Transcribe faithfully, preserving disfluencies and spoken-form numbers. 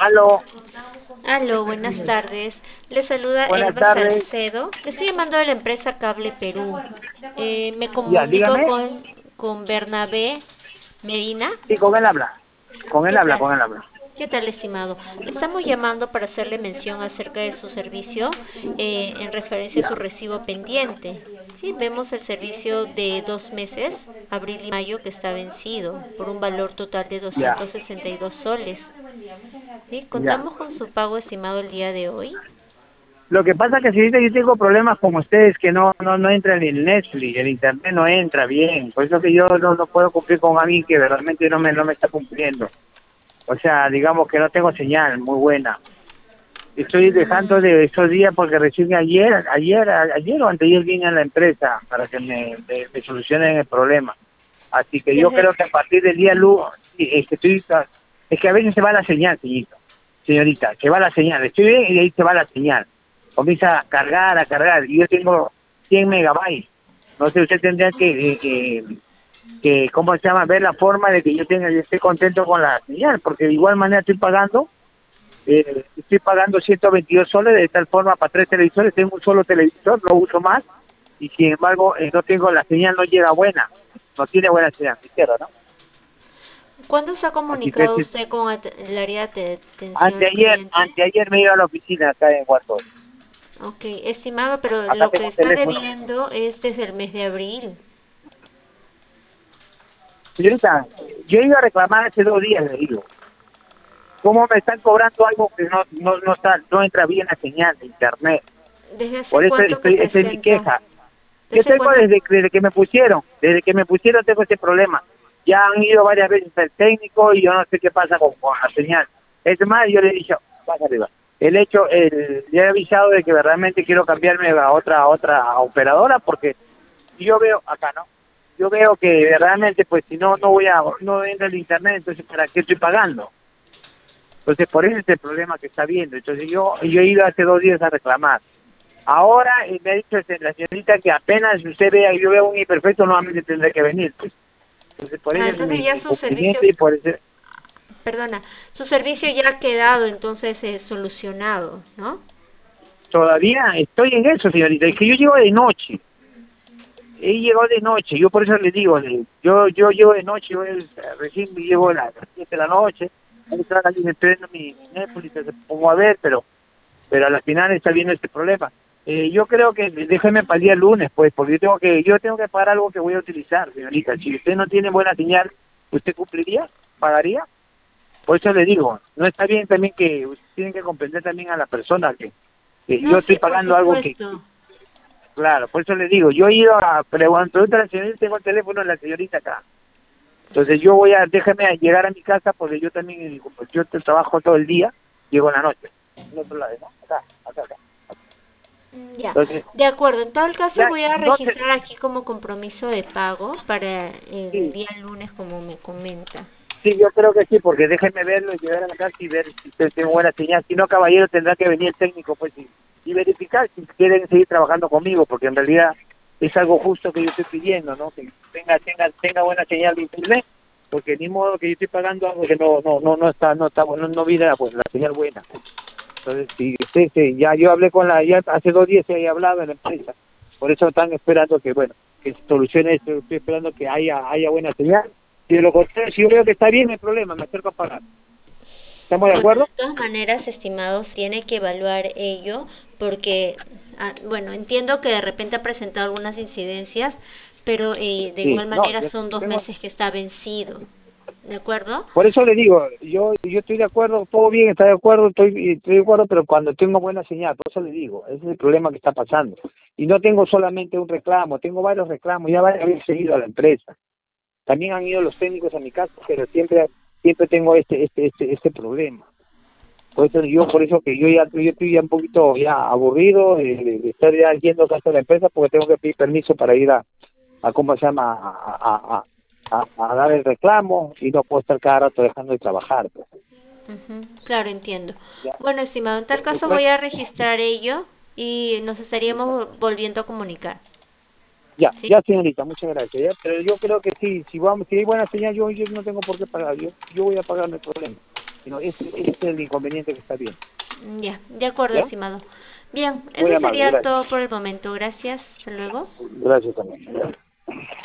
Aló, Aló, buenas tardes. Le saluda buenas Elba tardes. Salcedo. Le estoy llamando de la empresa Cable Perú. Eh, me Ya, comunico dígame. con, con Bernabé Medina. Sí, con él habla. Con él ¿Qué habla, tal? con él habla. ¿Qué tal, estimado? Le estamos llamando para hacerle mención acerca de su servicio eh, en referencia a su Ya, recibo pendiente. Sí, vemos el servicio de dos meses, abril y mayo, que está vencido por un valor total de ya, doscientos sesenta y dos soles. Sí, ya. contamos con su pago estimado el día de hoy. Lo que pasa es que si ahorita yo tengo problemas con ustedes que no no no entra ni el Netflix, el internet no entra bien. Por eso que yo no, no puedo cumplir con alguien que realmente no me no me está cumpliendo. O sea, digamos que no tengo señal muy buena. Estoy dejando Mm, de esos días porque recién ayer, ayer, a- ayer o anteayer vine a la empresa para que me, me, me solucionen el problema. Así que yo desde, creo que a partir del día lunes, sí, es que estoy, es que a veces se va la señal, señorita, señorita, se va la señal, estoy bien y ahí se va la señal. Comienza a cargar, a cargar, y yo tengo cien megabytes. No sé, usted tendría que, eh, eh, que, ¿cómo se llama? Ver la forma de que yo tenga, yo esté contento con la señal, porque de igual manera estoy pagando eh, estoy pagando ciento veintidós soles de tal forma para tres televisores, tengo un solo televisor, no uso más, y sin embargo eh, no tengo, la señal no llega buena, no tiene buena señal, me izquierda, ¿no? ¿Cuándo se ha Así que comunicado sí, usted con at- el área de atención al anteayer, cliente? anteayer me iba a la oficina acá en Guardo, Ok, estimado, pero acá lo tengo que un está teléfono. debiendo es desde el mes de abril. Señorita, yo iba a reclamar hace dos días, le digo, ¿cómo me están cobrando algo que no, no, no está, no entra bien la señal de internet? ¿Desde hace Por eso cuánto que estoy, esa es mi presenta? queja. Yo ¿Desde tengo cuándo? desde, desde que me pusieron, desde que me pusieron tengo ese problema. Ya han ido varias veces el técnico y yo no sé qué pasa con, con la señal. Es más, yo le he dicho, pasa arriba. El hecho, el, le he avisado de que realmente quiero cambiarme a otra, a otra operadora porque yo veo, acá no, yo veo que realmente pues si no, no voy a, no entra el internet, entonces ¿para qué estoy pagando? Entonces por eso es el problema que está viendo. Entonces yo, yo he ido hace dos días a reclamar. Ahora eh, me ha dicho este, la señorita que apenas usted vea, yo veo un imperfecto, nuevamente tendré que venir. Pues. Entonces, por Ah, eso es mi, entonces ya mi su cumplimiento servicio, y por eso... perdona, su servicio ya ha quedado entonces eh, solucionado, ¿no? Todavía estoy en eso, señorita. Es que yo llego de noche. He llegado de noche. Yo por eso le digo, le- yo yo llego de noche. Yo eh, recién me llego a las siete de la noche. Ahí está ahí me prendo mi, mi Netflix, se pongo a ver, pero pero a la final está viendo este problema. Eh, yo creo que déjeme para el día lunes, pues, porque yo tengo que yo tengo que pagar algo que voy a utilizar, señorita. Si usted no tiene buena señal, ¿usted cumpliría? ¿Pagaría? Por eso le digo, no está bien también que usted tiene que comprender también a la persona que, que yo No, estoy sí, por pagando algo que, que- supuesto. claro, por eso le digo, yo he ido a preguntar a la señorita, tengo el teléfono de la señorita acá. Entonces yo voy a, déjeme llegar a mi casa porque yo también, como yo te trabajo todo el día, llego en la noche. En otro lado, ¿no? Acá, acá, acá. Mm, ya, Entonces, de acuerdo. En tal caso ya, voy a no sé, registrar aquí como compromiso de pago para el sí, día lunes, como me comenta. sí, yo creo que sí, porque déjenme verlo y llegar a la casa y ver si usted tiene buena señal. Si no, caballero, tendrá que venir el técnico, pues, y, y verificar si quieren seguir trabajando conmigo, porque en realidad es algo justo que yo estoy pidiendo, ¿no? Que tenga, tenga, tenga buena señal de internet, porque ni modo que yo estoy pagando algo que no, no, no, no está, no está, no, no viene pues la señal buena. Entonces, si usted, sí, ya yo hablé con la, ya hace dos días se había hablado en la empresa, por eso están esperando que, bueno, que se solucione esto, estoy esperando que haya, haya buena señal. Si de lo contrario, si yo veo que está bien, no hay problema, me acerco a pagar. ¿Estamos de Bueno, acuerdo? de todas maneras, estimados, tiene que evaluar ello porque, ah, bueno, entiendo que de repente ha presentado algunas incidencias, pero eh, de Sí, igual no, manera yo son dos tengo, meses que está vencido. ¿De acuerdo? por eso le digo, yo yo estoy de acuerdo, todo bien, está de acuerdo, estoy, estoy de acuerdo, pero cuando tengo buena señal, por eso le digo, ese es el problema que está pasando. Y no tengo solamente un reclamo, tengo varios reclamos, ya varias veces he ido a la empresa. También han ido los técnicos a mi casa, pero siempre siempre tengo este este este este problema. Por eso yo por eso que yo ya yo estoy ya un poquito ya aburrido de, de- de estar ya yendo a casa de la empresa porque tengo que pedir permiso para ir a, a cómo se llama a, a, a, a- a dar el reclamo y no puedo estar cada rato dejando de trabajar, pues. Ujú, claro, entiendo. Ya. Bueno, estimado, en tal Entonces, caso pues, voy a registrar ello y nos estaríamos volviendo a comunicar. ya, ¿Sí? ya señorita, muchas gracias. Ya, pero yo creo que sí, si vamos, si hay buena señal, yo, yo no tengo por qué pagar, yo, yo voy a pagar, no hay problema. sino ese, ese es el inconveniente que está bien. Ya, de acuerdo, ¿Ya? estimado. Bien, Muy eso amable, sería gracias. todo por el momento. Gracias. Hasta luego. Gracias también.